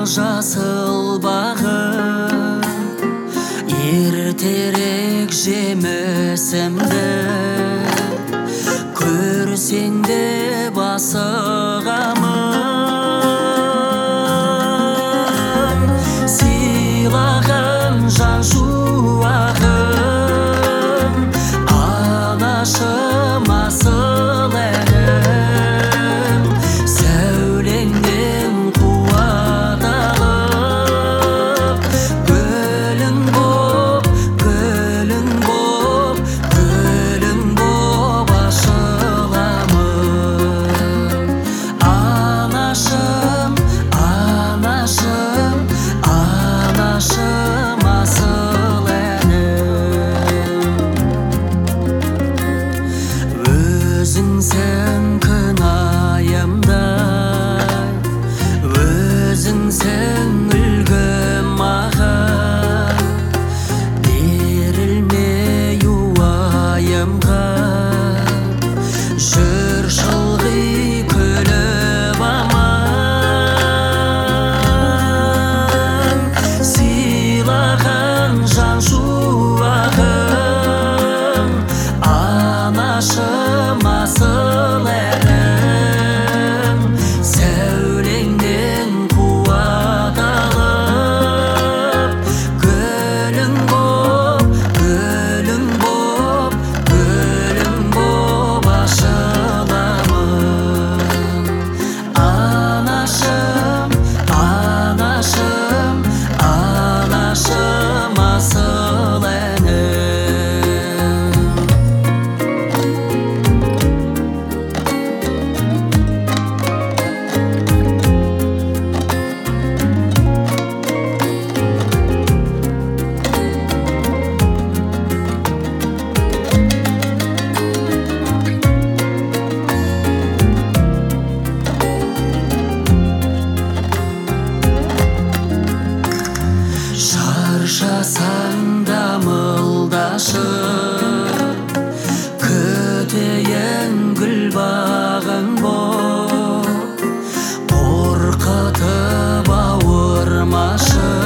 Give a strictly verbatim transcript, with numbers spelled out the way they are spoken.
жасыл бағым, ертерек жемісімді көрсең де басығамын. Сыйлаған жан шуағым, анашым асыл әнім, сәулеңнен қуат алып, гүлің боп, гүлің боп, гүлің боп ашыламын. Анашым, анашым, анашым асыл әнім. Өзіңсің күн айымдай, өзіңсің үлгім маған, берілмей уайымға, жүр шылғи күліп аман. Сыйлаған жан шуағым, анашым асыл әнім, сәулеңнен қуат алып, гүлің боп, гүлің боп, гүлің боп ашыламын. Анашым, анашым, анашым асыл әнім. Шаршасаң дамылдашып, күтейін гүл бағың боп, қорқытып ауырмашы.